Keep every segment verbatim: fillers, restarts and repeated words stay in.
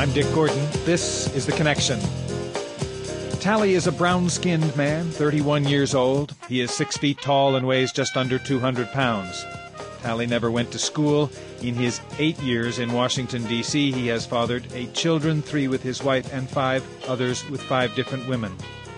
I'm Dick Gordon. This is The Connection. Tally is a brown-skinned man, thirty-one years old. He is six feet tall and weighs just under two hundred pounds. Tally never went to school. In his eight years in Washington, D C, he has fathered eight children, three with his wife and five others with five different women.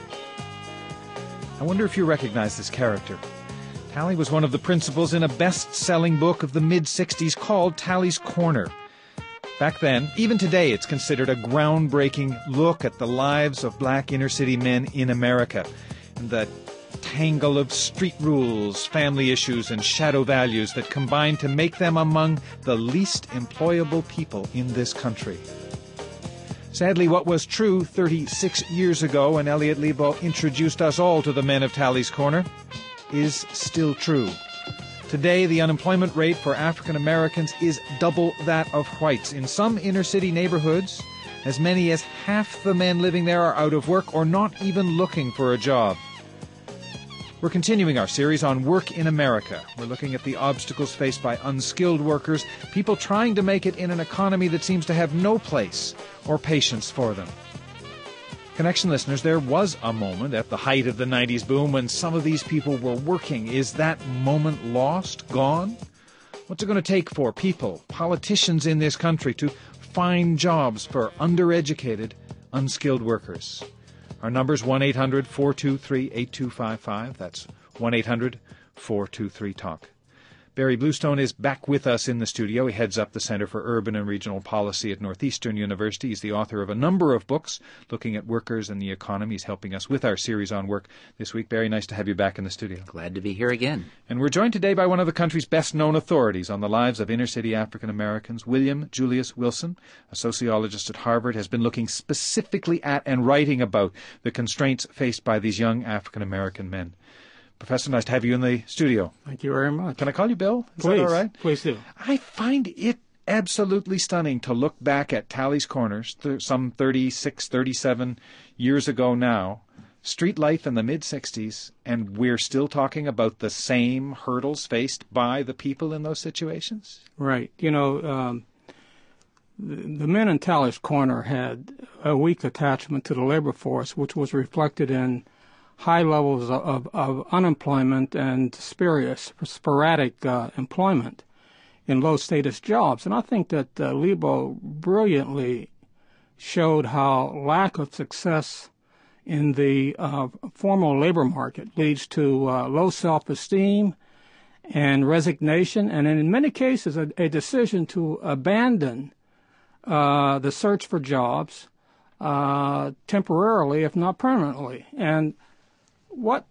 I wonder if you recognize this character. Tally was one of the principals in a best-selling book of the mid-sixties called Tally's Corner. Back then, even today, it's considered a groundbreaking look at the lives of black inner-city men in America and the tangle of street rules, family issues, and shadow values that combine to make them among the least employable people in this country. Sadly, what was true thirty-six years ago when Elliot Lebow introduced us all to the men of Tally's Corner is still true. Today, the unemployment rate for African Americans is double that of whites. In some inner-city neighborhoods, as many as half the men living there are out of work or not even looking for a job. We're continuing our series on work in America. We're looking at the obstacles faced by unskilled workers, people trying to make it in an economy that seems to have no place or patience for them. Connection listeners, there was a moment at the height of the nineties boom when some of these people were working. Is that moment lost, gone? What's it going to take for people, politicians in this country, to find jobs for undereducated, unskilled workers? Our number's one eight hundred four two three eight two five five. That's one eight hundred four two three talk. Barry Bluestone is back with us in the studio. He heads up the Center for Urban and Regional Policy at Northeastern University. He's the author of a number of books looking at workers and the economy. He's helping us with our series on work this week. Barry, nice to have you back in the studio. Glad to be here again. And we're joined today by one of the country's best-known authorities on the lives of inner-city African Americans. William Julius Wilson, a sociologist at Harvard, has been looking specifically at and writing about the constraints faced by these young African American men. Professor, nice to have you in the studio. Thank you very much. Can I call you Bill? Is Please. that all right? Please do. I find it absolutely stunning to look back at Tally's Corners, th- some thirty-six, thirty-seven years ago now, street life in the mid-sixties, and we're still talking about the same hurdles faced by the people in those situations? Right. You know, um, the, the men in Tally's Corner had a weak attachment to the labor force, which was reflected in high levels of, of unemployment and spurious, sporadic uh, employment in low-status jobs. And I think that uh, Lebow brilliantly showed how lack of success in the uh, formal labor market leads to uh, low self-esteem and resignation, and in many cases a, a decision to abandon uh, the search for jobs uh, temporarily, if not permanently. And what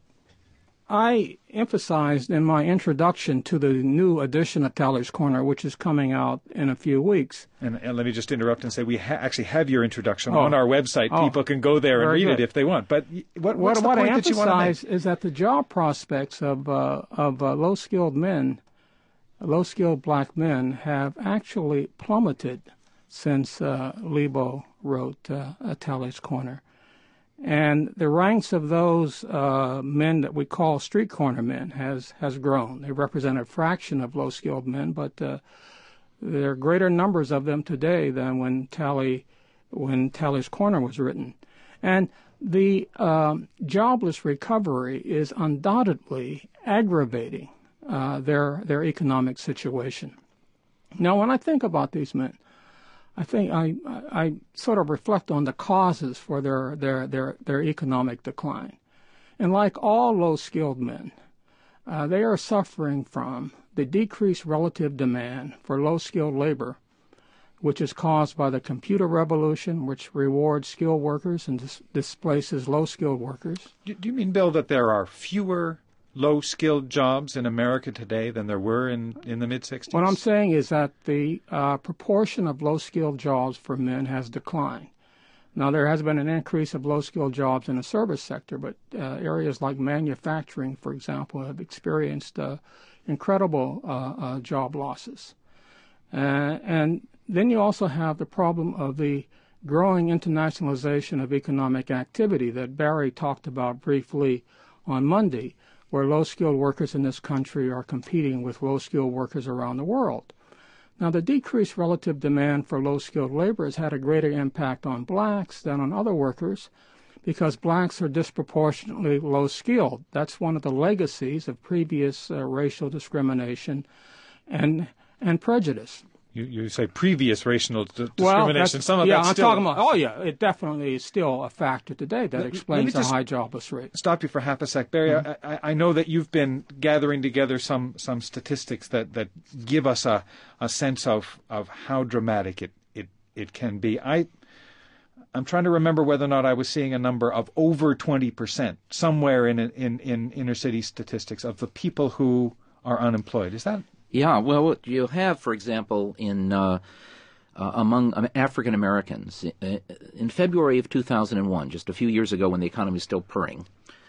I emphasized in my introduction to the new edition of Tally's Corner, which is coming out in a few weeks. And, and let me just interrupt and say we ha- actually have your introduction oh. on our website. Oh. People can go there and Very read good. it if they want. But what, what's what, the what point I that you want to make? emphasize is that the job prospects of uh, of uh, low-skilled men, low-skilled black men, have actually plummeted since uh, Lebow wrote uh, Tally's Corner. And the ranks of those uh, men that we call street corner men has, has grown. They represent a fraction of low-skilled men, but uh, there are greater numbers of them today than when Tally, when Tally's Corner was written. And the um, jobless recovery is undoubtedly aggravating uh, their their economic situation. Now, when I think about these men, I think I, I sort of reflect on the causes for their, their, their, their economic decline. And like all low-skilled men, uh, they are suffering from the decreased relative demand for low-skilled labor, which is caused by the computer revolution, which rewards skilled workers and dis- displaces low-skilled workers. Do, do you mean, Bill, that there are fewer low-skilled jobs in America today than there were in, in the mid-sixties? What I'm saying is that the uh, proportion of low-skilled jobs for men has declined. Now, there has been an increase of low-skilled jobs in the service sector, but uh, areas like manufacturing, for example, have experienced uh, incredible uh, uh, job losses. Uh, and then you also have the problem of the growing internationalization of economic activity that Barry talked about briefly on Monday, where low-skilled workers in this country are competing with low-skilled workers around the world. Now, the decreased relative demand for low-skilled labor has had a greater impact on blacks than on other workers because blacks are disproportionately low-skilled. That's one of the legacies of previous uh, racial discrimination and and prejudice. You, you say previous racial d- well, discrimination. Some of yeah, that's I'm still... talking about, oh, yeah, it definitely is still a factor today that Let, explains let the high jobless rate. Stop you for half a sec. Barry, mm-hmm. I, I know that you've been gathering together some, some statistics that, that give us a, a sense of, of how dramatic it, it, it can be. I, I'm trying to remember whether or not I was seeing a number of over twenty percent somewhere in, in, in inner city statistics of the people who are unemployed. Is that... Yeah, well, what you have, for example, in uh, uh, among African Americans, in February of two thousand one, just a few years ago when the economy was still purring,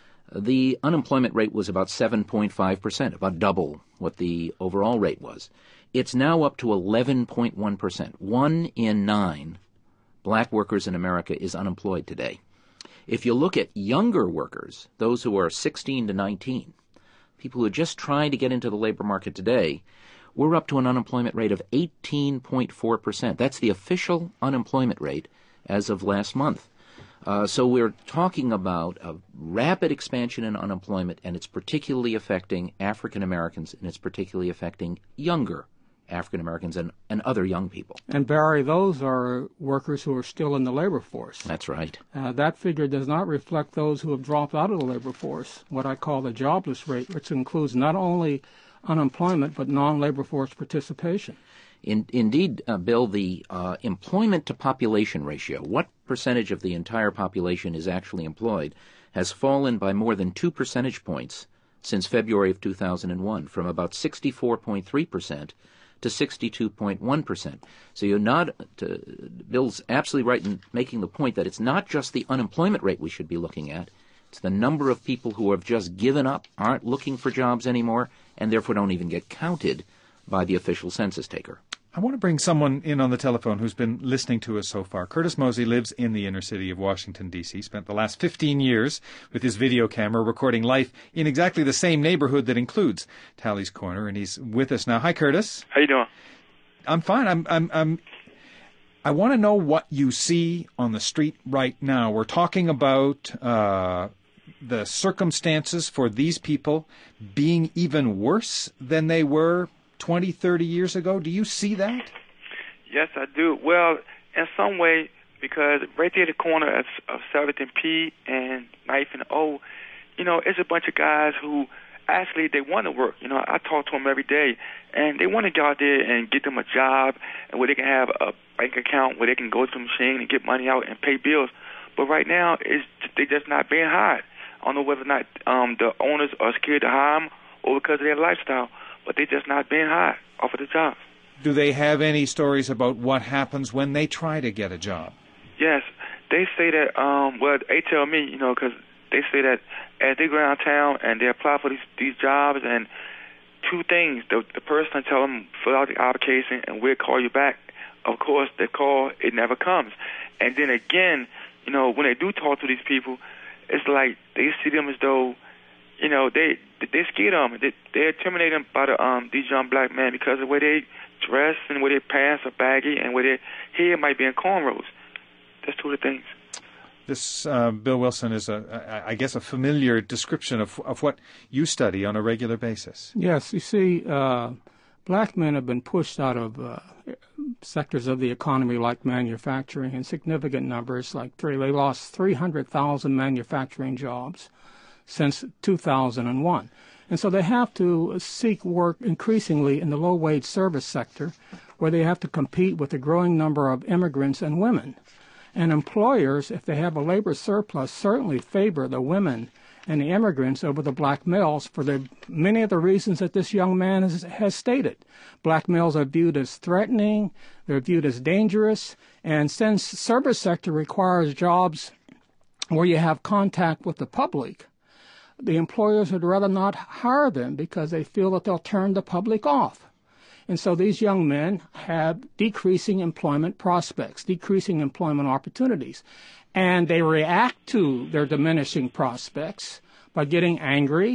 the unemployment rate was about seven point five percent, about double what the overall rate was. It's now up to eleven point one percent. One in nine black workers in America is unemployed today. If you look at younger workers, those who are sixteen to nineteen, people who are just trying to get into the labor market today, we're up to an unemployment rate of eighteen point four percent. That's the official unemployment rate as of last month. Uh, so we're talking about a rapid expansion in unemployment, and it's particularly affecting African Americans, and it's particularly affecting younger African Americans and, and other young people. And Barry, those are workers who are still in the labor force. That's right. Uh, that figure does not reflect those who have dropped out of the labor force, what I call the jobless rate, which includes not only unemployment but non-labor force participation. In, indeed, uh, Bill, the uh, employment to population ratio, what percentage of the entire population is actually employed, has fallen by more than two percentage points since February of two thousand one, from about sixty-four point three percent to sixty-two point one percent. So you're not, to, Bill's absolutely right in making the point that it's not just the unemployment rate we should be looking at, it's the number of people who have just given up, aren't looking for jobs anymore, and therefore don't even get counted by the official census taker. I want to bring someone in on the telephone who's been listening to us so far. Curtis Mosey lives in the inner city of Washington, D C, spent the last fifteen years with his video camera recording life in exactly the same neighborhood that includes Tally's Corner, and he's with us now. Hi, Curtis. How you doing? I'm fine. I'm, I'm, I'm, I want to know what you see on the street right now. We're talking about uh, the circumstances for these people being even worse than they were twenty, thirty years ago. Do you see that? Yes, I do. Well, in some way, because right there at the corner of, of seventh and P and ninth and O, you know, it's a bunch of guys who actually they want to work. You know, I talk to them every day, and they want to go out there and get them a job and where they can have a bank account where they can go to the machine and get money out and pay bills. But right now, it's they're just not being hired. I don't know whether or not um, the owners are scared to hire them or because of their lifestyle, but they're just not being hired off of the job. Do they have any stories about what happens when they try to get a job? Yes. They say that, um, well, they tell me, you know, because they say that as they go around town and they apply for these, these jobs, and two things, the, the person tell them, fill out the application and we'll call you back. Of course, the call, it never comes. And then again, you know, when they do talk to these people, it's like they see them as though, you know, they they scared of them. They, they're intimidated by the, um, these young black men because of the way they dress and where their pants are baggy and where their hair might be in cornrows. That's two of the things. This, uh, Bill Wilson, is, a, I guess, a familiar description of, of what you study on a regular basis. Yes, you see, uh, black men have been pushed out of uh, sectors of the economy like manufacturing in significant numbers. Like three, they lost three hundred thousand manufacturing jobs since two thousand one. And so they have to seek work increasingly in the low-wage service sector, where they have to compete with a growing number of immigrants and women. And employers, if they have a labor surplus, certainly favor the women and the immigrants over the black males for the many of the reasons that this young man has, has stated. Black males are viewed as threatening, they're viewed as dangerous, and since service sector requires jobs where you have contact with the public, the employers would rather not hire them because they feel that they'll turn the public off. And so these young men have decreasing employment prospects, decreasing employment opportunities. And they react to their diminishing prospects by getting angry,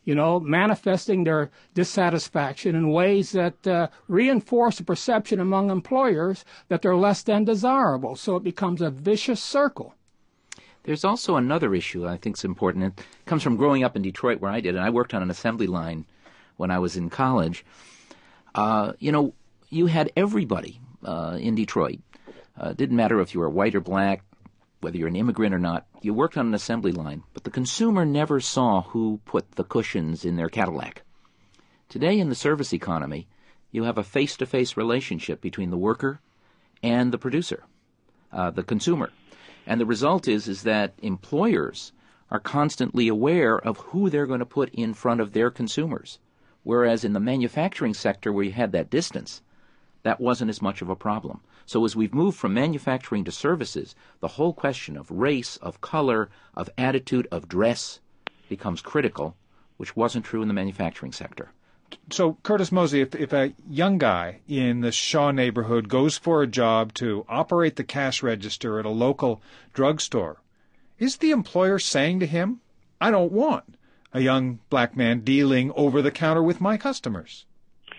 you know, manifesting their dissatisfaction in ways that uh, reinforce the perception among employers that they're less than desirable. So it becomes a vicious circle. There's also another issue I think is important. It comes from growing up in Detroit where I did, and I worked on an assembly line when I was in college. Uh, you know, you had everybody uh, in Detroit. Uh, it didn't matter if you were white or black, whether you're an immigrant or not. You worked on an assembly line, but the consumer never saw who put the cushions in their Cadillac. Today in the service economy, you have a face-to-face relationship between the worker and the producer, uh, the consumer. And the result is, is that employers are constantly aware of who they're going to put in front of their consumers. Whereas in the manufacturing sector where you had that distance, that wasn't as much of a problem. So as we've moved from manufacturing to services, the whole question of race, of color, of attitude, of dress becomes critical, which wasn't true in the manufacturing sector. So, Curtis Mosey, if, if a young guy in the Shaw neighborhood goes for a job to operate the cash register at a local drugstore, is the employer saying to him, I don't want a young black man dealing over the counter with my customers?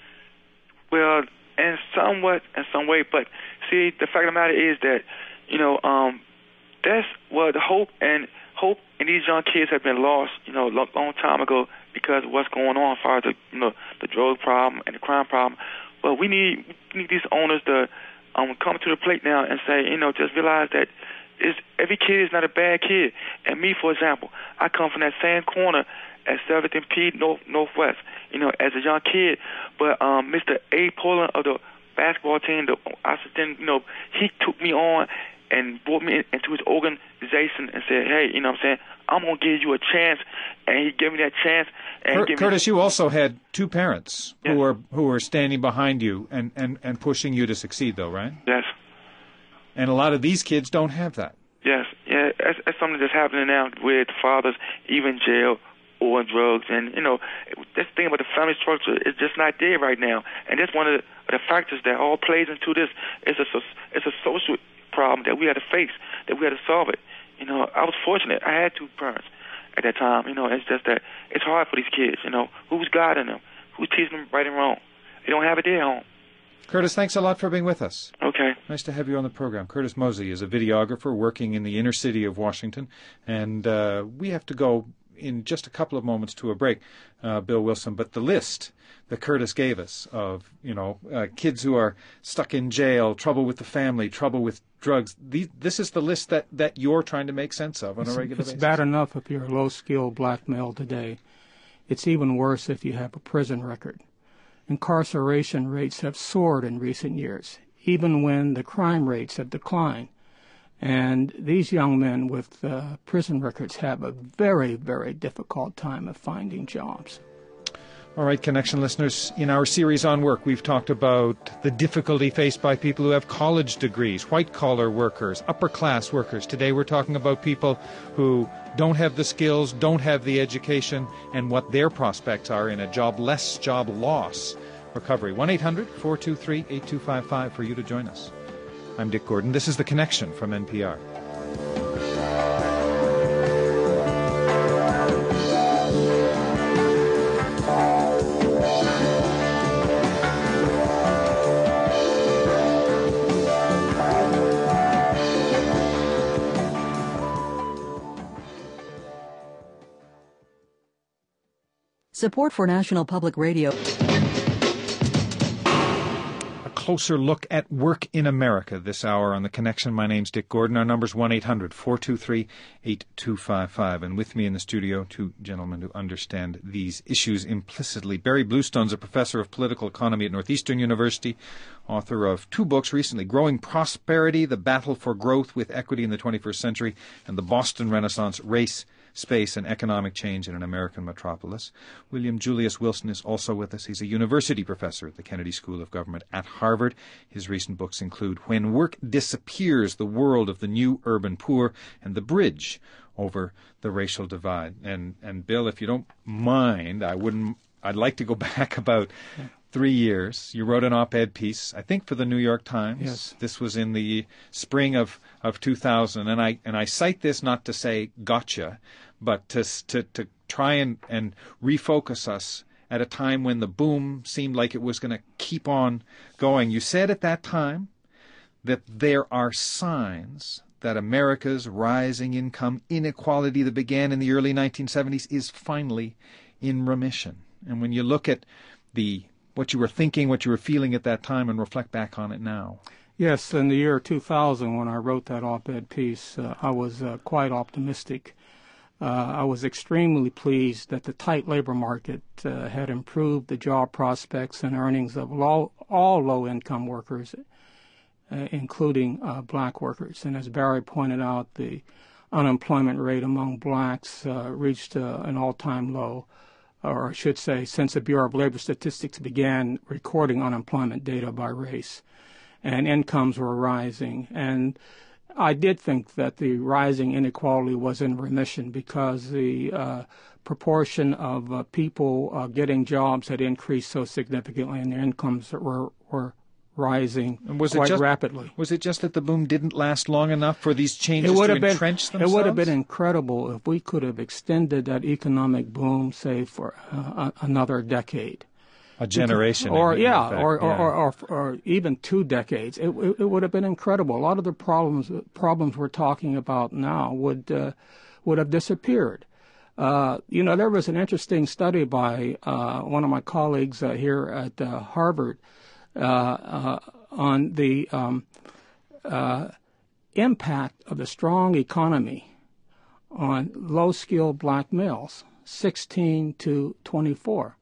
Well, in somewhat, in some way, but see, the fact of the matter is that, you know, um, that's well, the hope and hope in these young kids have been lost, you know, a long, long time ago because of what's going on as far as the, you know, the drug problem and the crime problem. But we need we need these owners to um, come to the plate now and say, you know, just realize that it's, every kid is not a bad kid. And me, for example, I come from that same corner at seventh and P North, Northwest, you know, as a young kid. But um, Mister A. Poland of the basketball team, the assistant, you know, he took me on and brought me into his organization and said, hey, you know what I'm saying, I'm going to give you a chance. And he gave me that chance. And Cur- Curtis, me- you also had two parents yes. who were who were standing behind you and, and, and pushing you to succeed, though, right? Yes. And a lot of these kids don't have that. Yes. Yeah, that's, that's something that's happening now with fathers, even jail or drugs. And, you know, this thing about the family structure is just not there right now. And that's one of the, the factors that all plays into this. It's a, it's a social problem that we had to face, that we had to solve it. You know, I was fortunate. I had two parents at that time. You know, it's just that it's hard for these kids. You know, who's guiding them? Who's teaching them right and wrong? They don't have it there at home. Curtis, thanks a lot for being with us. Okay. Nice to have you on the program. Curtis Mosey is a videographer working in the inner city of Washington, and uh, we have to go in just a couple of moments to a break, uh, Bill Wilson, but the list that Curtis gave us of, you know, uh, kids who are stuck in jail, trouble with the family, trouble with drugs, these, this is the list that, that you're trying to make sense of on it's, a regular it's basis. It's bad enough if you're a low-skilled black male today. It's even worse if you have a prison record. Incarceration rates have soared in recent years, even when the crime rates have declined. And these young men with uh, prison records have a very, very difficult time of finding jobs. All right, Connection listeners, in our series on work, we've talked about the difficulty faced by people who have college degrees, white-collar workers, upper-class workers. Today we're talking about people who don't have the skills, don't have the education, and what their prospects are in a jobless, job loss recovery. one eight hundred four two three eight two five five for you to join us. I'm Dick Gordon. This is The Connection from N P R. Support for National Public Radio. Closer look at work in America this hour on The Connection. My name's Dick Gordon. Our number's one eight hundred four two three eight two five five. And with me in the studio, two gentlemen who understand these issues implicitly. Barry Bluestone's a professor of political economy at Northeastern University, author of two books recently, Growing Prosperity, The Battle for Growth with Equity in the twenty-first century, and The Boston Renaissance, Race, Space, and Economic Change in an American Metropolis. William Julius Wilson is also with us. He's a university professor at the Kennedy School of Government at Harvard. His recent books include When Work Disappears, The World of the New Urban Poor, and The Bridge Over the Racial Divide. And, and Bill, if you don't mind, I wouldn't, I'd like to go back about three years. You wrote an op-ed piece, I think, for the New York Times. Yes. This was in the spring of, of two thousand, and I and I cite this not to say gotcha, but to to to try and, and refocus us at a time when the boom seemed like it was going to keep on going. You said at that time that there are signs that America's rising income inequality that began in the early nineteen seventies is finally in remission. And when you look at the what you were thinking, what you were feeling at that time, and reflect back on it now. Yes, in the year two thousand, when I wrote that op-ed piece, uh, I was uh, quite optimistic. Uh, I was extremely pleased that the tight labor market uh, had improved the job prospects and earnings of low, all low-income workers, uh, including uh, black workers. And as Barry pointed out, the unemployment rate among blacks uh, reached uh, an all-time low, or I should say, since the Bureau of Labor Statistics began recording unemployment data by race, and incomes were rising. And I did think that the rising inequality was in remission because the uh, proportion of uh, people uh, getting jobs had increased so significantly, and their incomes were were rising And was quite it just, rapidly. Was it just that the boom didn't last long enough for these changes to been, entrench themselves? It would have been incredible if we could have extended that economic boom, say, for uh, another decade. A generation. Or, in yeah, effect, or, yeah. Or, or, or, or even two decades. It, it, it would have been incredible. A lot of the problems problems we're talking about now would, uh, would have disappeared. Uh, you know, there was an interesting study by uh, one of my colleagues uh, here at uh, Harvard uh, uh, on the um, uh, impact of the strong economy on low-skilled black males, sixteen to twenty-four.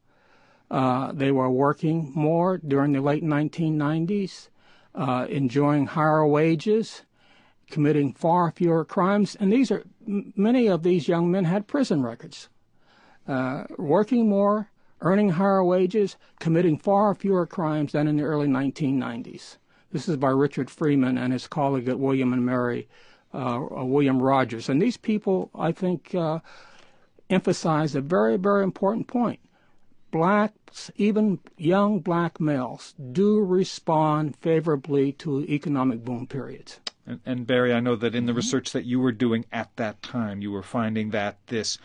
Uh, they were working more during the late nineteen nineties, uh, enjoying higher wages, committing far fewer crimes, and these are m- many of these young men had prison records. Uh, working more, earning higher wages, committing far fewer crimes than in the early nineteen nineties. This is by Richard Freeman and his colleague at William and Mary, uh, William Rogers. And these people, I think, uh, emphasize a very, very important point. Blacks, even young black males, do respond favorably to economic boom periods. And, and Barry, I know that in the research that you were doing at that time, you were finding that this,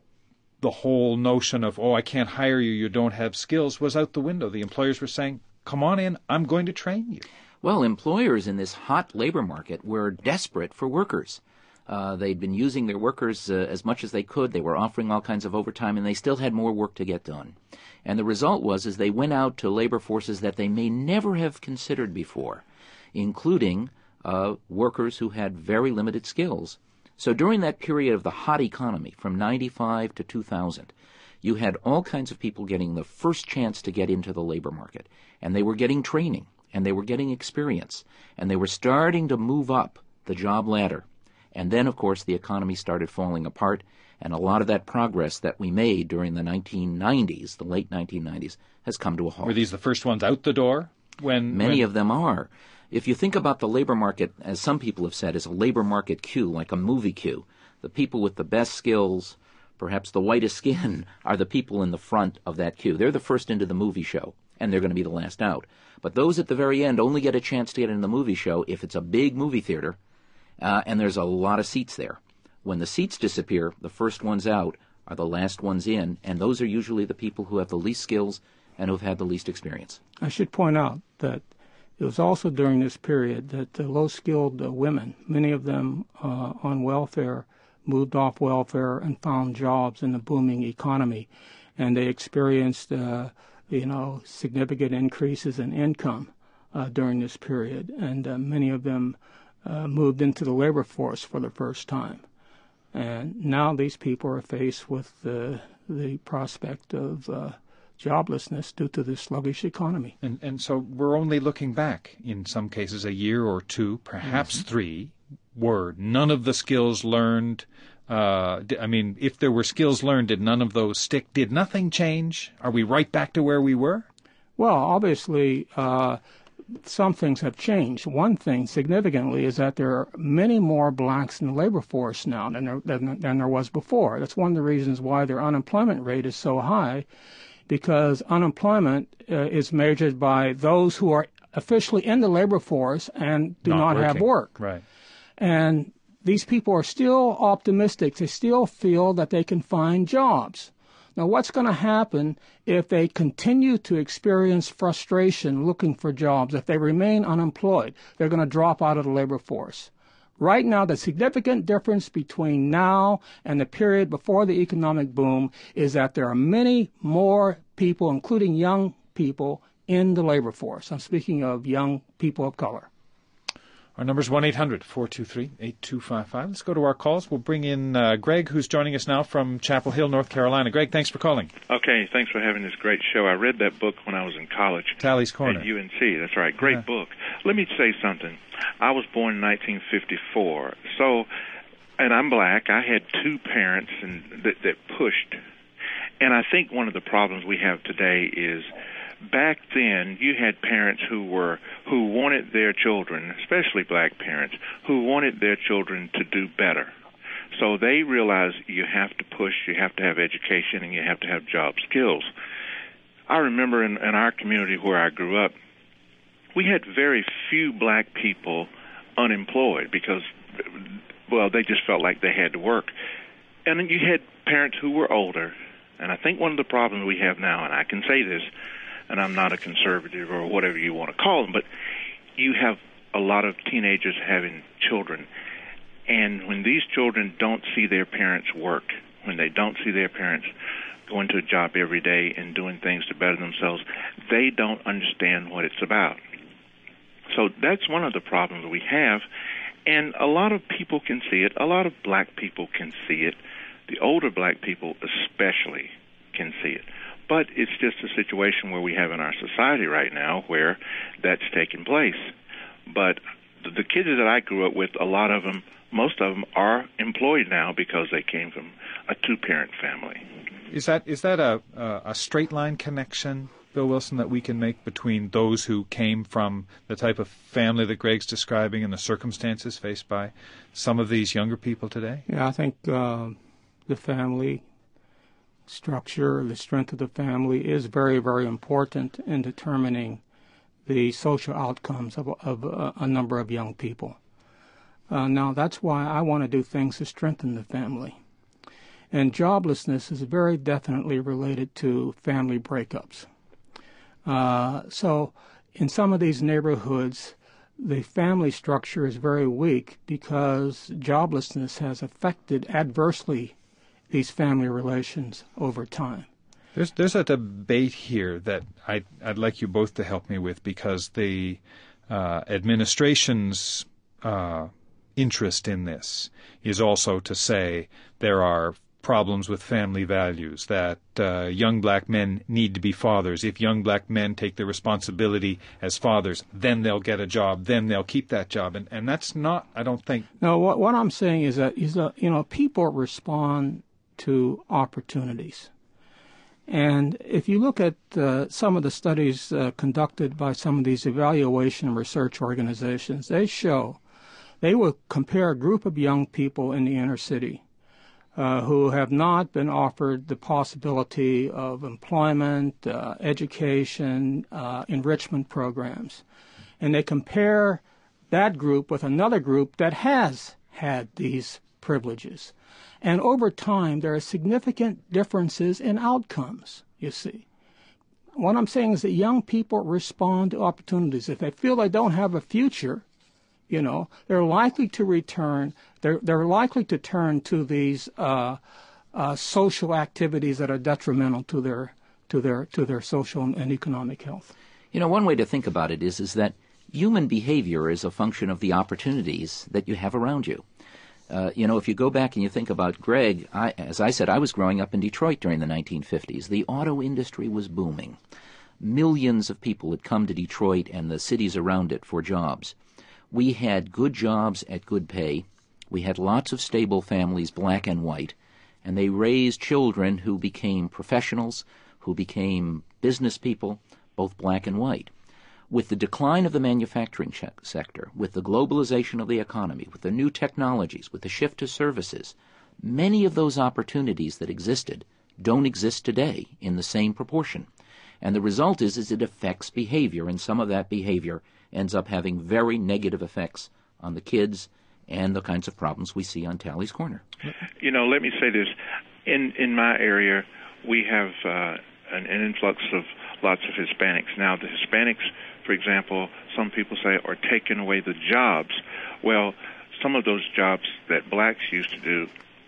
the whole notion of, oh, I can't hire you, you don't have skills, was out the window. The employers were saying, come on in, I'm going to train you. Well, employers in this hot labor market were desperate for workers. Uh, they'd been using their workers uh, as much as they could. They were offering all kinds of overtime, and they still had more work to get done. And the result was is they went out to labor forces that they may never have considered before, including uh, workers who had very limited skills. So during that period of the hot economy, from ninety-five to two thousand, you had all kinds of people getting the first chance to get into the labor market, and they were getting training, and they were getting experience, and they were starting to move up the job ladder. And then, of course, the economy started falling apart, and a lot of that progress that we made during the nineteen nineties, the late nineteen nineties, has come to a halt. Were these the first ones out the door? When Many when... of them are. If you think about the labor market, as some people have said, as a labor market queue, like a movie queue, the people with the best skills, perhaps the whitest skin, are the people in the front of that queue. They're the first into the movie show, and they're going to be the last out. But those at the very end only get a chance to get in the movie show if it's a big movie theater, Uh, and there's a lot of seats there. When the seats disappear, the first ones out are the last ones in, and those are usually the people who have the least skills and who have had the least experience. I should point out that it was also during this period that the low-skilled uh, women, many of them uh, on welfare, moved off welfare and found jobs in the booming economy, and they experienced, uh, you know, significant increases in income uh, during this period, and uh, many of them Uh, moved into the labor force for the first time. And now these people are faced with the, the prospect of uh, joblessness due to the sluggish economy. And, and so we're only looking back, in some cases, a year or two, perhaps mm-hmm. three, were none of the skills learned. Uh, I mean, if there were skills learned, did none of those stick? Did nothing change? Are we right back to where we were? Well, obviously, uh, some things have changed. One thing significantly is that there are many more blacks in the labor force now than there, than, than there was before. That's one of the reasons why their unemployment rate is so high, because unemployment uh, is measured by those who are officially in the labor force and do not, not have work. Right. And these people are still optimistic. They still feel that they can find jobs. Now, what's going to happen if they continue to experience frustration looking for jobs? If they remain unemployed, they're going to drop out of the labor force. Right now, the significant difference between now and the period before the economic boom is that there are many more people, including young people, in the labor force. I'm speaking of young people of color. Our number is one eight hundred four two three eight two five five. Let's go to our calls. We'll bring in uh, Greg, who's joining us now from Chapel Hill, North Carolina. Greg, thanks for calling. Okay, thanks for having this great show. I read that book when I was in college. Tally's Corner. At U N C, that's right. Great yeah. book. Let me say something. I was born in nineteen fifty-four, so, and I'm black. I had two parents and that, that pushed. And I think one of the problems we have today is back then, you had parents who were who wanted their children, especially black parents, who wanted their children to do better. So they realized you have to push, you have to have education, and you have to have job skills. I remember in, in our community where I grew up, we had very few black people unemployed because, well, they just felt like they had to work. And then you had parents who were older. And I think one of the problems we have now, and I can say this, and I'm not a conservative or whatever you want to call them, but you have a lot of teenagers having children. And when these children don't see their parents work, when they don't see their parents going to a job every day and doing things to better themselves, they don't understand what it's about. So that's one of the problems we have. And a lot of people can see it. A lot of black people can see it. The older black people especially can see it. But it's just a situation where we have in our society right now where that's taking place. But the kids that I grew up with, a lot of them, most of them are employed now because they came from a two-parent family. Is that is that a, a straight line connection, Bill Wilson, that we can make between those who came from the type of family that Greg's describing and the circumstances faced by some of these younger people today? Yeah, I think uh, the family structure, the strength of the family is very, very important in determining the social outcomes of, of uh, a number of young people. Uh, now, that's why I want to do things to strengthen the family. And joblessness is very definitely related to family breakups. Uh, so in some of these neighborhoods, the family structure is very weak because joblessness has affected adversely these family relations over time. There's there's a debate here that I'd, I'd like you both to help me with, because the uh, administration's uh, interest in this is also to say there are problems with family values, that uh, young black men need to be fathers. If young black men take the responsibility as fathers, then they'll get a job, then they'll keep that job. And, and that's not, I don't think... No, what, what I'm saying is that, is that, you know, people respond to opportunities. And if you look at uh, some of the studies uh, conducted by some of these evaluation and research organizations, they show, they will compare a group of young people in the inner city uh, who have not been offered the possibility of employment, uh, education, uh, enrichment programs. And they compare that group with another group that has had these privileges. And over time, there are significant differences in outcomes, you see. What I'm saying is that young people respond to opportunities. If they feel they don't have a future, you know, they're likely to return, they're, they're likely to turn to these uh, uh, social activities that are detrimental to their to their to their social and economic health. You know, one way to think about it is is that human behavior is a function of the opportunities that you have around you. Uh, you know, if you go back and you think about Greg, I, as I said, I was growing up in Detroit during the nineteen fifties. The auto industry was booming. Millions of people had come to Detroit and the cities around it for jobs. We had good jobs at good pay. We had lots of stable families, black and white, and they raised children who became professionals, who became business people, both black and white. With the decline of the manufacturing sector, with the globalization of the economy, with the new technologies, with the shift to services, many of those opportunities that existed don't exist today in the same proportion. And the result is, is it affects behavior, and some of that behavior ends up having very negative effects on the kids and the kinds of problems we see on Tally's Corner. You know, let me say this. In in my area, we have uh, an, an influx of lots of Hispanics. Now, the Hispanics, for example, some people say are taking away the jobs. Well, some of those jobs that blacks used to do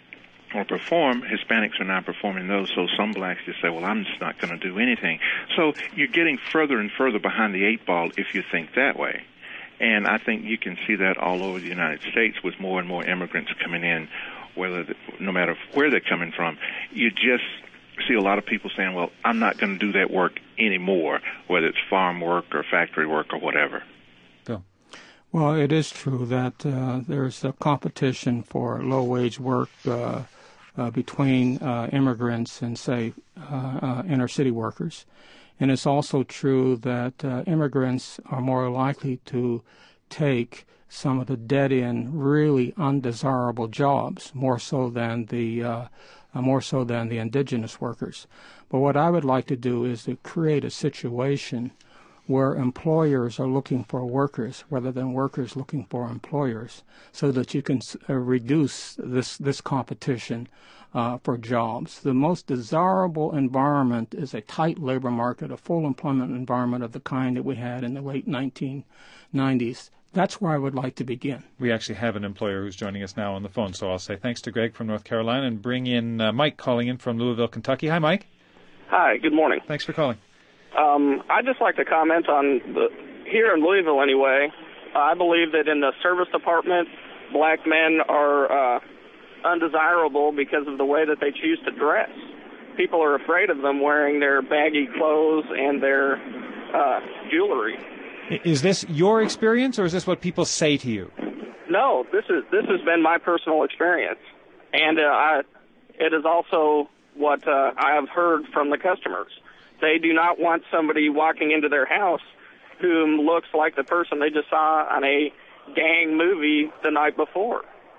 or perform, Hispanics are now performing those, so some blacks just say, well, I'm just not going to do anything. So you're getting further and further behind the eight ball if you think that way. And I think you can see that all over the United States with more and more immigrants coming in, whether the, no matter where they're coming from. You just see a lot of people saying, well, I'm not going to do that work anymore, whether it's farm work or factory work or whatever. Bill? Well, it is true that uh, there's a competition for low-wage work uh, uh, between uh, immigrants and, say, uh, uh, inner-city workers. And it's also true that uh, immigrants are more likely to take some of the dead-end, really undesirable jobs, more so than the uh, uh, more so than the indigenous workers. But what I would like to do is to create a situation where employers are looking for workers rather than workers looking for employers, so that you can uh, reduce this this competition uh, for jobs. The most desirable environment is a tight labor market, a full employment environment of the kind that we had in the late nineteen nineties. That's where I would like to begin. We actually have an employer who's joining us now on the phone, so I'll say thanks to Greg from North Carolina and bring in uh, Mike calling in from Louisville, Kentucky. Hi, Mike. Hi, good morning. Thanks for calling. Um, I'd just like to comment on, the, here in Louisville anyway, uh, I believe that in the service department, black men are uh, undesirable because of the way that they choose to dress. People are afraid of them wearing their baggy clothes and their uh, jewelry. Is this your experience, or is this what people say to you? No, this is this has been my personal experience, and uh, I, it is also what uh, I have heard from the customers. They do not want somebody walking into their house who looks like the person they just saw on a gang movie the night before.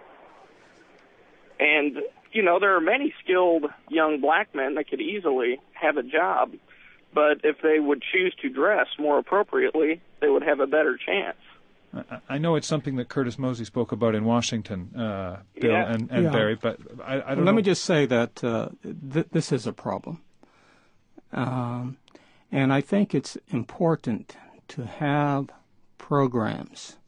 And, you know, there are many skilled young black men that could easily have a job, but if they would choose to dress more appropriately, they would have a better chance. I know it's something that Curtis Mosey spoke about in Washington, uh, Bill yeah. and, and yeah. Barry, but I, I don't well, know. Let me just say that uh, th- this is a problem. Um, and I think it's important to have programs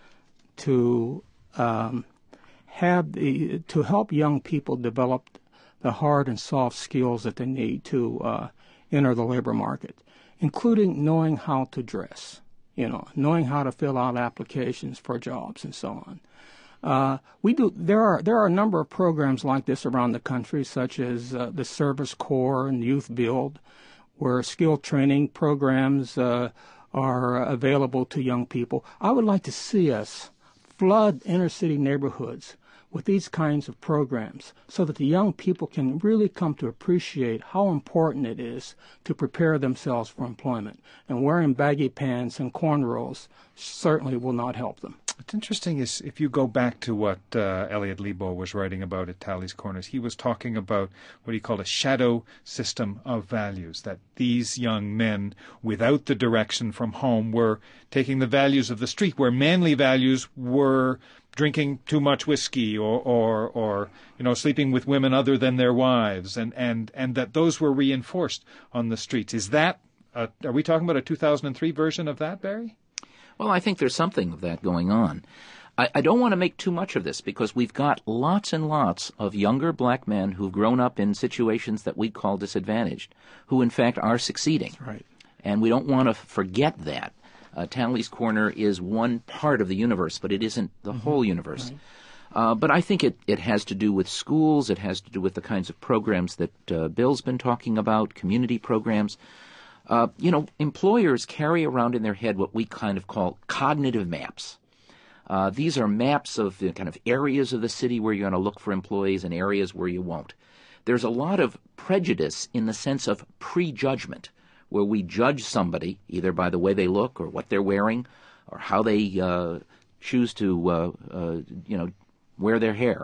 to um, have the to help young people develop the hard and soft skills that they need to uh, enter the labor market, including knowing how to dress, you know, knowing how to fill out applications for jobs and so on. Uh, we do. There are there are a number of programs like this around the country, such as uh, the Service Corps and Youth Build, where skill training programs uh, are available to young people. I would like to see us flood inner city neighborhoods with these kinds of programs, so that the young people can really come to appreciate how important it is to prepare themselves for employment. And wearing baggy pants and cornrows certainly will not help them. What's interesting is if you go back to what uh, Elliot Lebo was writing about at Tally's Corners, he was talking about what he called a shadow system of values, that these young men, without the direction from home, were taking the values of the street, where manly values were drinking too much whiskey or, or, or you know, sleeping with women other than their wives, and, and, and that those were reinforced on the streets. Is that, a, are we talking about a two thousand three version of that, Barry? Well, I think there's something of that going on. I, I don't want to make too much of this, because we've got lots and lots of younger black men who've grown up in situations that we call disadvantaged, who in fact are succeeding. That's right. And we don't want to forget that. Uh, Tally's Corner is one part of the universe, but it isn't the mm-hmm. whole universe. Right. Uh, but I think it, it has to do with schools. It has to do with the kinds of programs that uh, Bill's been talking about, community programs. Uh, you know, employers carry around in their head what we kind of call cognitive maps. Uh, these are maps of the kind of areas of the city where you're going to look for employees and areas where you won't. There's a lot of prejudice in the sense of prejudgment, where we judge somebody either by the way they look or what they're wearing or how they uh, choose to, uh, uh, you know, wear their hair,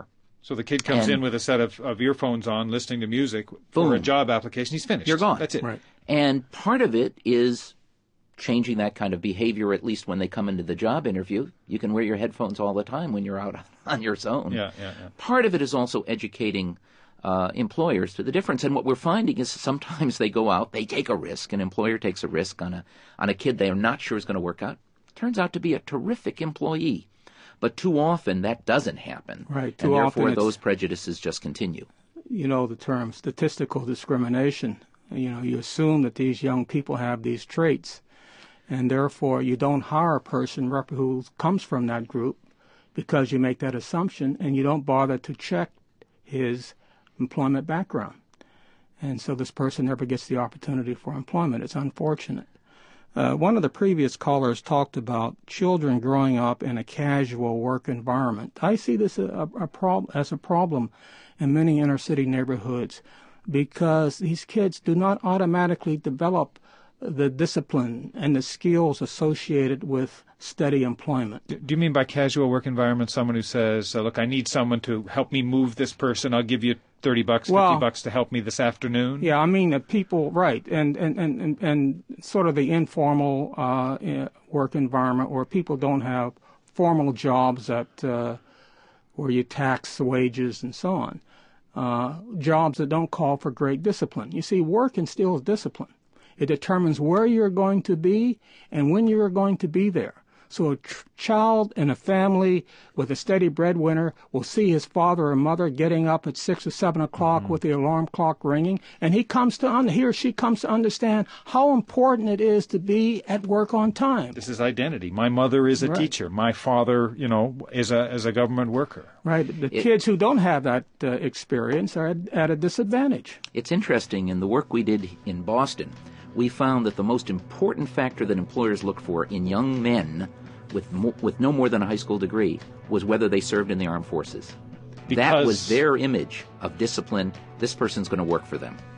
So the kid comes and in with a set of, of earphones on, listening to music boom, for a job application. He's finished. You're gone. That's it. Right. And part of it is changing that kind of behavior, at least when they come into the job interview. You can wear your headphones all the time when you're out on your own. Yeah, yeah, yeah. Part of it is also educating uh, employers to the difference. And what we're finding is sometimes they go out, they take a risk, an employer takes a risk on a on a kid they are not sure is going to work out. Turns out to be a terrific employee. But too often that doesn't happen. Right. Too and therefore often those prejudices just continue. You know the term statistical discrimination. You know, you assume that these young people have these traits, and therefore you don't hire a person rep- who comes from that group because you make that assumption, and you don't bother to check his employment background. And so this person never gets the opportunity for employment. It's unfortunate. Uh, one of the previous callers talked about children growing up in a casual work environment. I see this a, a prob- as a problem in many inner city neighborhoods because these kids do not automatically develop the discipline and the skills associated with steady employment. Do you mean by casual work environment someone who says, uh, look, I need someone to help me move this person. I'll give you thirty bucks, well, fifty bucks to help me this afternoon? Yeah, I mean, the people, right, and, and, and, and, and sort of the informal uh, work environment where people don't have formal jobs that uh, where you tax wages and so on. Uh, jobs that don't call for great discipline. You see, work instills discipline. It determines where you're going to be and when you're going to be there. So a tr- child in a family with a steady breadwinner will see his father or mother getting up at six or seven o'clock mm-hmm. with the alarm clock ringing, and he comes to un- he or she comes to understand how important it is to be at work on time. This is identity. My mother is a right. teacher. My father, you know, is a is a government worker. Right. The it, kids who don't have that uh, experience are at, at a disadvantage. It's interesting. In the work we did in Boston, we found that the most important factor that employers look for in young men with mo- with no more than a high school degree was whether they served in the armed forces. Because that was their image of discipline. This person's going to work for them.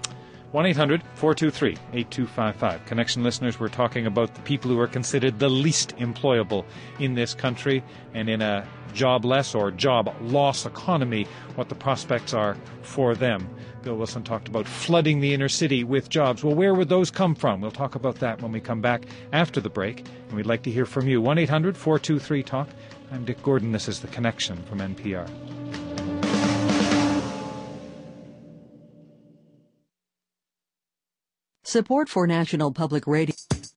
one eight hundred four two three eight two five five. Connection listeners, we're talking about the people who are considered the least employable in this country, and in a jobless or job loss economy, what the prospects are for them. Bill Wilson talked about flooding the inner city with jobs. Well, where would those come from? We'll talk about that when we come back after the break, and we'd like to hear from you. one eight hundred four two three talk. I'm Dick Gordon. This is The Connection from N P R. Support for National Public Radio.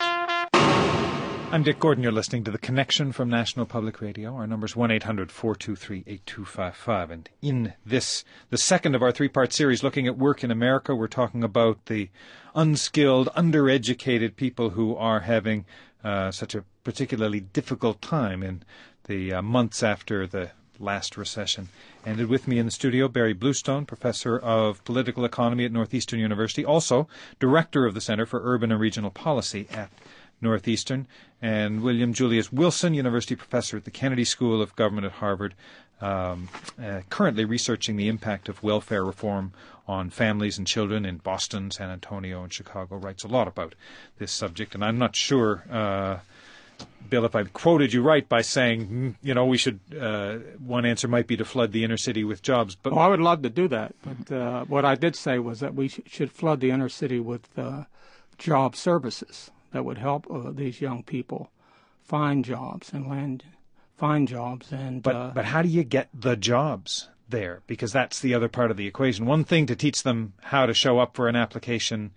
I'm Dick Gordon. You're listening to The Connection from National Public Radio. Our number is one eight hundred four two three eight two five five. And in this, the second of our three-part series looking at work in America, we're talking about the unskilled, undereducated people who are having uh, such a particularly difficult time in the uh, months after the last recession. And with me in the studio, Barry Bluestone, professor of political economy at Northeastern University, also director of the Center for Urban and Regional Policy at Northeastern, and William Julius Wilson, university professor at the Kennedy School of Government at Harvard, um, uh, currently researching the impact of welfare reform on families and children in Boston, San Antonio, and Chicago. Writes a lot about this subject, and I'm not sure, uh, Bill, if I quoted you right by saying, you know, we should, uh, one answer might be to flood the inner city with jobs. But oh, I would love to do that, but uh, what I did say was that we sh- should flood the inner city with uh, job services that would help uh, these young people find jobs and land, find jobs. And but uh, but how do you get the jobs there? Because that's the other part of the equation. One thing to teach them how to show up for an application,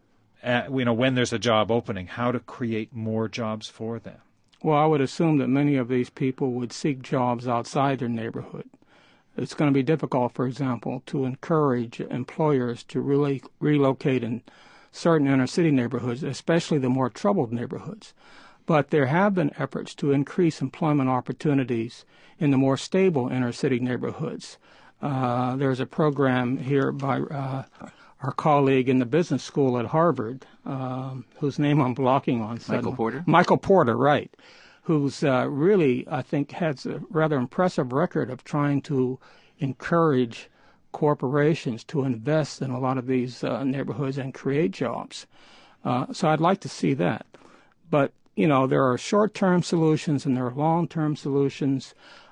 uh, you know, when there's a job opening, how to create more jobs for them. Well, I would assume that many of these people would seek jobs outside their neighborhood. It's going to be difficult, for example, to encourage employers to really relocate in certain inner city neighborhoods, especially the more troubled neighborhoods. But there have been efforts to increase employment opportunities in the more stable inner city neighborhoods. Uh, there's a program here by uh, our colleague in the business school at Harvard, um, whose name I'm blocking on. Suddenly. Michael Porter? Michael Porter, right, who's uh, really, I think, has a rather impressive record of trying to encourage corporations to invest in a lot of these uh, neighborhoods and create jobs. Uh, so I'd like to see that. But, you know, there are short-term solutions and there are long-term solutions.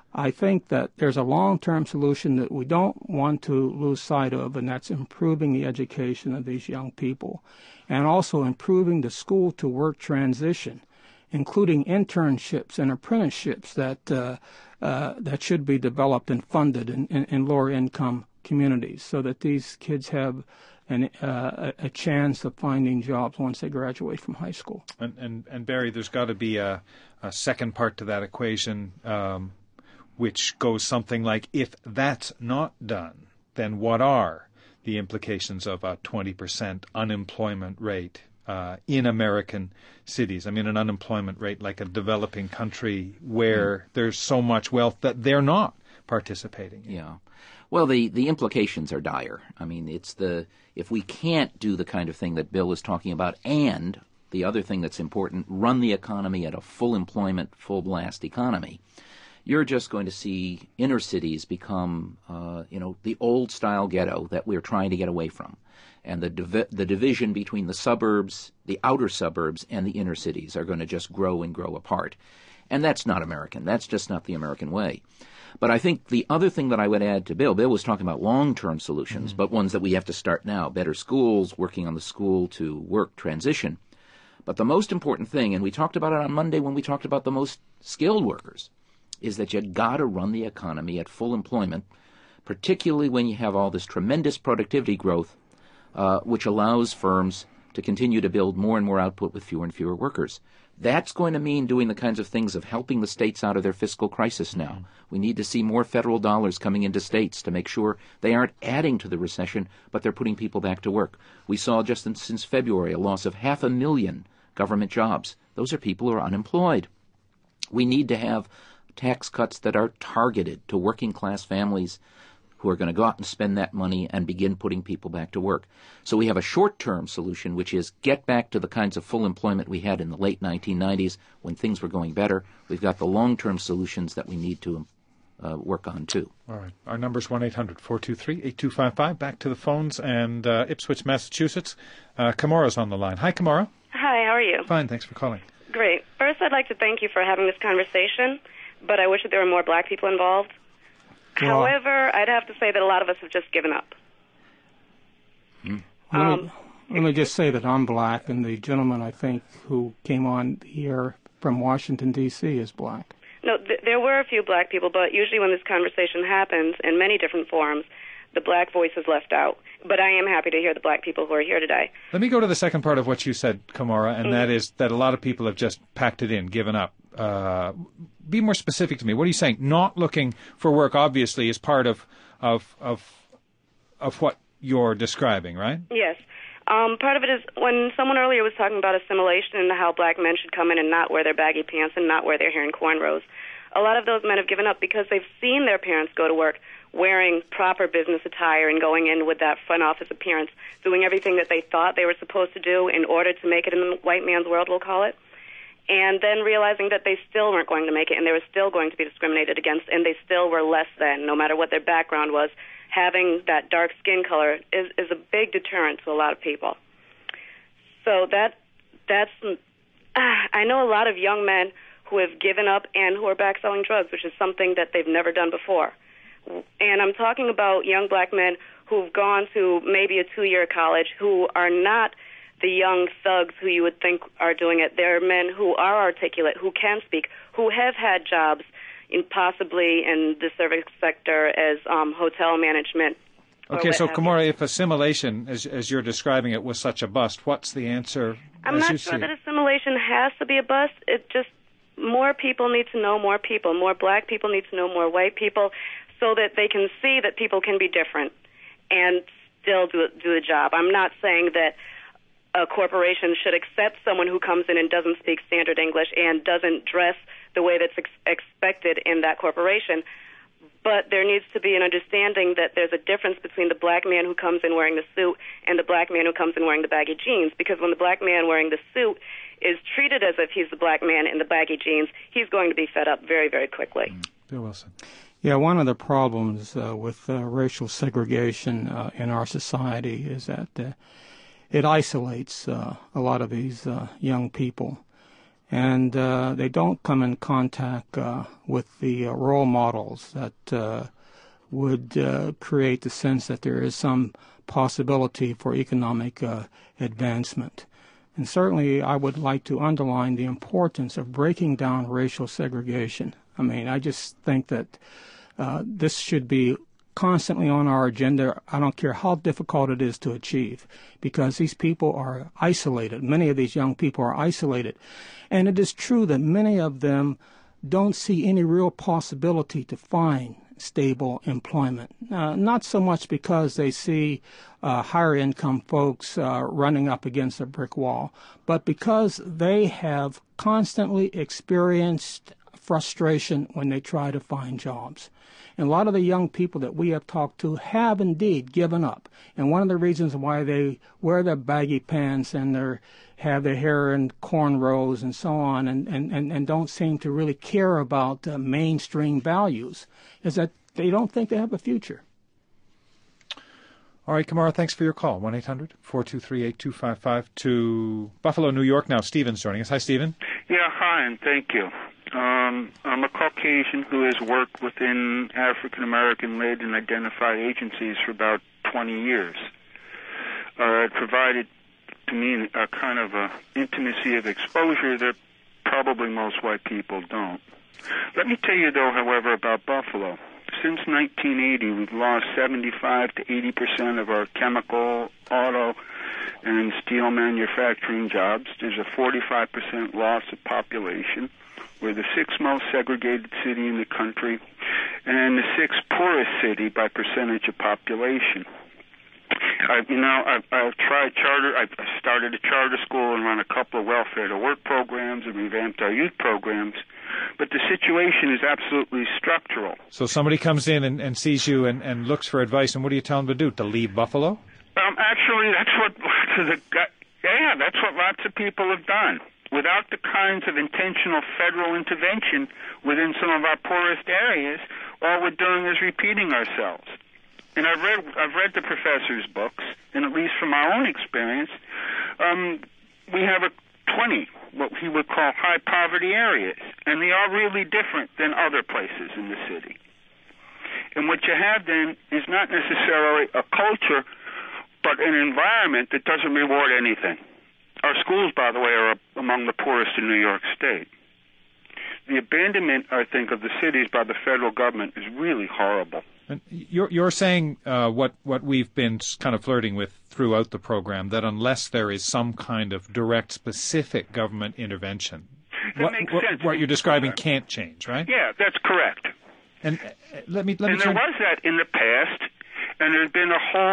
I think that there's a long-term solution that we don't want to lose sight of, and that's improving the education of these young people, and also improving the school-to-work transition, including internships and apprenticeships that uh, uh, that should be developed and funded in, in, in lower-income communities, so that these kids have an, uh, a chance of finding jobs once they graduate from high school. And and, and Barry, there's got to be a, a second part to that equation, um, which goes something like, if that's not done, then what are the implications of a twenty percent unemployment rate uh, in American cities? I mean, an unemployment rate like a developing country where mm. there's so much wealth that they're not participating in. Yeah. Well, the, the implications are dire. I mean, it's the if we can't do the kind of thing that Bill was talking about, and the other thing that's important, run the economy at a full employment, full blast economy, you're just going to see inner cities become, uh, you know, the old-style ghetto that we're trying to get away from. And the divi- the division between the suburbs, the outer suburbs, and the inner cities are going to just grow and grow apart. And that's not American. That's just not the American way. But I think the other thing that I would add to Bill, Bill was talking about long-term solutions, mm-hmm. but ones that we have to start now, better schools, working on the school-to-work transition. But the most important thing, and we talked about it on Monday when we talked about the most skilled workers, is that you got to run the economy at full employment, particularly when you have all this tremendous productivity growth, uh, which allows firms to continue to build more and more output with fewer and fewer workers. That's going to mean doing the kinds of things of helping the states out of their fiscal crisis now. Mm-hmm. We need to see more federal dollars coming into states to make sure they aren't adding to the recession, but they're putting people back to work. We saw just in, since February a loss of half a million government jobs. Those are people who are unemployed. We need to have tax cuts that are targeted to working class families who are going to go out and spend that money and begin putting people back to work. So we have a short-term solution, which is get back to the kinds of full employment we had in the late nineteen nineties when things were going better. We've got the long-term solutions that we need to uh, work on, too. All right. Our number is one eight hundred four two three eight two five five. Back to the phones, and uh, Ipswich, Massachusetts. Uh, Kamora's on the line. Hi, Kamora. Hi, how are you? Fine, thanks for calling. Great. First, I'd like to thank you for having this conversation, but I wish that there were more black people involved. Well, However, I'd have to say that a lot of us have just given up. Hmm. Let, um, me, let me just say that I'm black, and the gentleman, I think, who came on here from Washington, D C is black. No, th- there were a few black people, but usually when this conversation happens in many different forums, the black voice is left out. But I am happy to hear the black people who are here today. Let me go to the second part of what you said, Kamora, and mm-hmm. that is that a lot of people have just packed it in, given up. Uh, be more specific to me. What are you saying? Not looking for work, obviously, is part of of of of what you're describing, right? Yes. Um, part of it is when someone earlier was talking about assimilation and how black men should come in and not wear their baggy pants and not wear their hair in cornrows. A lot of those men have given up because they've seen their parents go to work wearing proper business attire and going in with that front office appearance, doing everything that they thought they were supposed to do in order to make it in the white man's world, we'll call it, and then realizing that they still weren't going to make it and they were still going to be discriminated against and they still were less than, no matter what their background was. Having that dark skin color is, is a big deterrent to a lot of people. So that that's uh, I know a lot of young men who have given up and who are back selling drugs, which is something that they've never done before. And I'm talking about young black men who've gone to maybe a two-year college, who are not the young thugs who you would think are doing it. They're men who are articulate, who can speak, who have had jobs, in possibly in the service sector as um, hotel management. Okay, so Kamora, if assimilation, as, as you're describing it, was such a bust, what's the answer? I'm as not you sure see that it? assimilation has to be a bust. It just more people need to know more people. More black people need to know more white people, so that they can see that people can be different and still do do the job. I'm not saying that a corporation should accept someone who comes in and doesn't speak standard English and doesn't dress the way that's ex- expected in that corporation. But there needs to be an understanding that there's a difference between the black man who comes in wearing the suit and the black man who comes in wearing the baggy jeans. Because when the black man wearing the suit is treated as if he's the black man in the baggy jeans, he's going to be fed up very, very quickly. Bill Wilson. Yeah, one of the problems uh, with uh, racial segregation uh, in our society is that uh, it isolates uh, a lot of these uh, young people. and uh, they don't come in contact uh, with the uh, role models that uh, would uh, create the sense that there is some possibility for economic uh, advancement. And certainly I would like to underline the importance of breaking down racial segregation. I mean, I just think that uh, this should be constantly on our agenda. I don't care how difficult it is to achieve, because these people are isolated. Many of these young people are isolated. And it is true that many of them don't see any real possibility to find stable employment. Uh, not so much because they see uh, higher income folks uh, running up against a brick wall, but because they have constantly experienced frustration when they try to find jobs. And a lot of the young people that we have talked to have indeed given up. And one of the reasons why they wear their baggy pants and their have their hair in cornrows and so on, and, and, and, and don't seem to really care about uh, mainstream values, is that they don't think they have a future. All right, Kamara, thanks for your call. one eight hundred four two three eight two five five to Buffalo, New York. Now, Stephen's joining us. Hi, Stephen. Yeah, hi, and thank you. Um, I'm a Caucasian who has worked within African-American-led and identified agencies for about twenty years. Uh, it provided to me a kind of a intimacy of exposure that probably most white people don't. Let me tell you, though, however, about Buffalo. Since nineteen eighty, we've lost seventy-five to eighty percent of our chemical, auto, and steel manufacturing jobs. There's a forty-five percent loss of population. We're the sixth most segregated city in the country and the sixth poorest city by percentage of population. I, you know, I've, I've tried charter. I've started a charter school and run a couple of welfare to work programs and revamped our youth programs. But the situation is absolutely structural. So somebody comes in and, and sees you and, and looks for advice, and what do you tell them to do? To leave Buffalo? Um, actually, that's what the yeah, that's what lots of people have done. Without the kinds of intentional federal intervention within some of our poorest areas, all we're doing is repeating ourselves. And I've read I've read the professor's books, and at least from our own experience, um, we have a twenty what he would call high poverty areas, and they are really different than other places in the city. And what you have then is not necessarily a culture, but an environment that doesn't reward anything. Our schools, by the way, are among the poorest in New York State. The abandonment, I think, of the cities by the federal government is really horrible. And you're, you're saying uh, what, what we've been kind of flirting with throughout the program, that unless there is some kind of direct, specific government intervention, what, what, what you're describing can't change, right? Yeah, that's correct. And uh, let me let me. And there turn... was that in the past, and there's been a whole,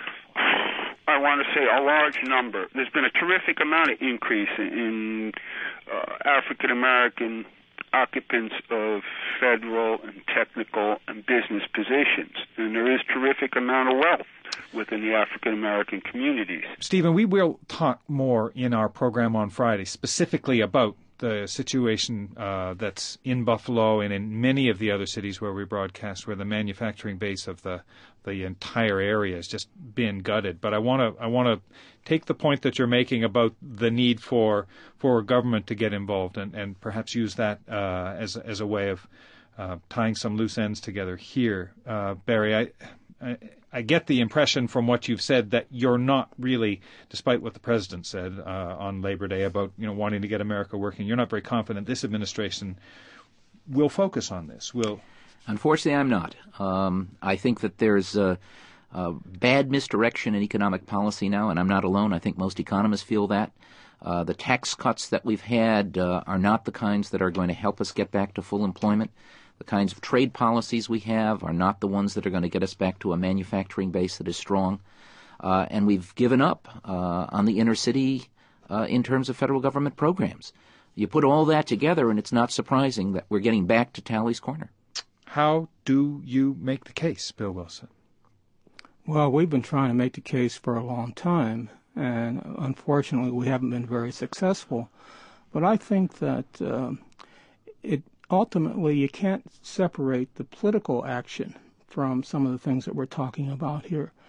I want to say, a large number. There's been a terrific amount of increase in uh, African American occupants of federal and technical and business positions, and there is terrific amount of wealth within the African American communities. Stephen, we will talk more in our program on Friday specifically about the situation uh, that's in Buffalo and in many of the other cities where we broadcast, where the manufacturing base of the the entire area has just been gutted. But I want to I want to take the point that you're making about the need for for government to get involved and, and perhaps use that uh, as as a way of uh, tying some loose ends together here. Uh, Barry, I, I I get the impression from what you've said that you're not really, despite what the president said uh, on Labor Day about you know wanting to get America working, you're not very confident this administration will focus on this. Will Unfortunately, I'm not. Um, I think that there's a, a bad misdirection in economic policy now, and I'm not alone. I think most economists feel that. Uh, the tax cuts that we've had uh, are not the kinds that are going to help us get back to full employment. The kinds of trade policies we have are not the ones that are going to get us back to a manufacturing base that is strong. Uh, and we've given up uh, on the inner city uh, in terms of federal government programs. You put all that together, and it's not surprising that we're getting back to Tally's Corner. How do you make the case, Bill Wilson? Well, we've been trying to make the case for a long time, and unfortunately we haven't been very successful. But I think that uh, it ultimately you can't separate the political action from some of the things that we're talking about here.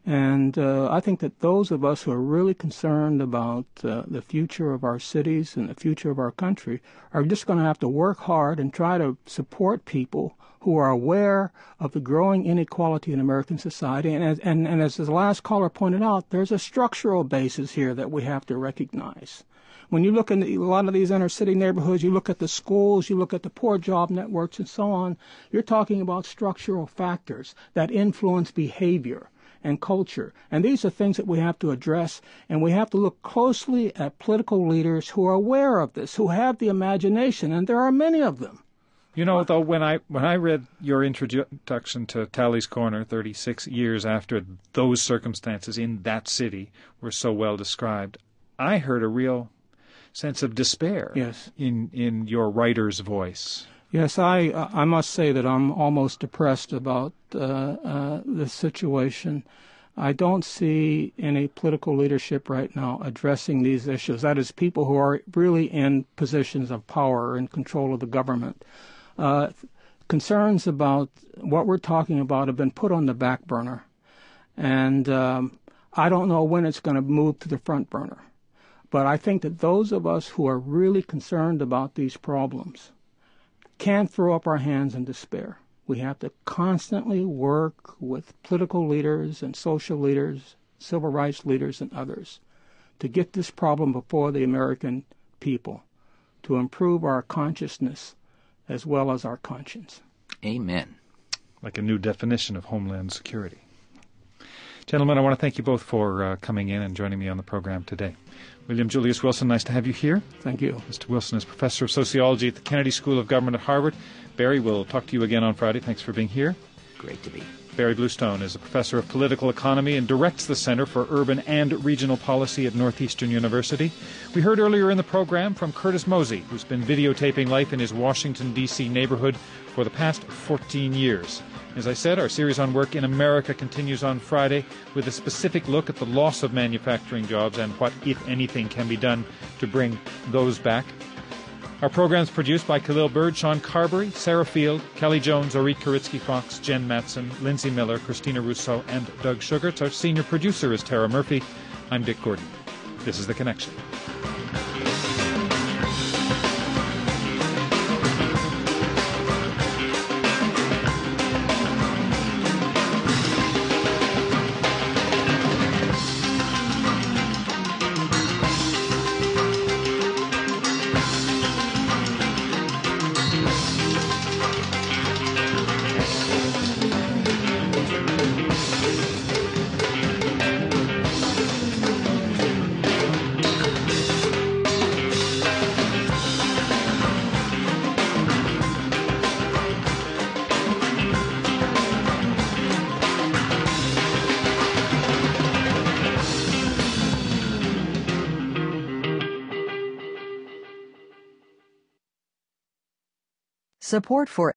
And uh, I think that those of us who are really concerned about uh, the future of our cities and the future of our country are just going to have to work hard and try to support people who are aware of the growing inequality in American society. And as, and, and as the last caller pointed out, there's a structural basis here that we have to recognize. When you look in a lot of these inner city neighborhoods, you look at the schools, you look at the poor job networks and so on, you're talking about structural factors that influence behavior and culture. And these are things that we have to address, and we have to look closely at political leaders who are aware of this, who have the imagination, and there are many of them. You know, though, when I when I read your introduction to Tally's Corner thirty-six years after those circumstances in that city were so well described, I heard a real sense of despair yes. in, in your writer's voice. Yes, I I must say that I'm almost depressed about uh, uh, the situation. I don't see any political leadership right now addressing these issues. That is, people who are really in positions of power and control of the government. Uh, concerns about what we're talking about have been put on the back burner, and um, I don't know when it's going to move to the front burner. But I think that those of us who are really concerned about these problems can't throw up our hands in despair. We have to constantly work with political leaders and social leaders, civil rights leaders and others to get this problem before the American people, to improve our consciousness as well as our conscience. Amen. Like a new definition of Homeland Security. Gentlemen, I want to thank you both for uh, coming in and joining me on the program today. William Julius Wilson, nice to have you here. Thank you. Mister Wilson is Professor of Sociology at the Kennedy School of Government at Harvard. Barry, we'll talk to you again on Friday. Thanks for being here. Great to be. Barry Bluestone is a professor of political economy and directs the Center for Urban and Regional Policy at Northeastern University. We heard earlier in the program from Curtis Mosey, who's been videotaping life in his Washington, D C neighborhood for the past fourteen years. As I said, our series on work in America continues on Friday with a specific look at the loss of manufacturing jobs and what, if anything, can be done to bring those back. Our program is produced by Khalil Bird, Sean Carberry, Sarah Field, Kelly Jones, Orit Karitsky-Fox, Jen Matson, Lindsay Miller, Christina Russo, and Doug Sugarts. Our senior producer is Tara Murphy. I'm Dick Gordon. This is The Connection. Support for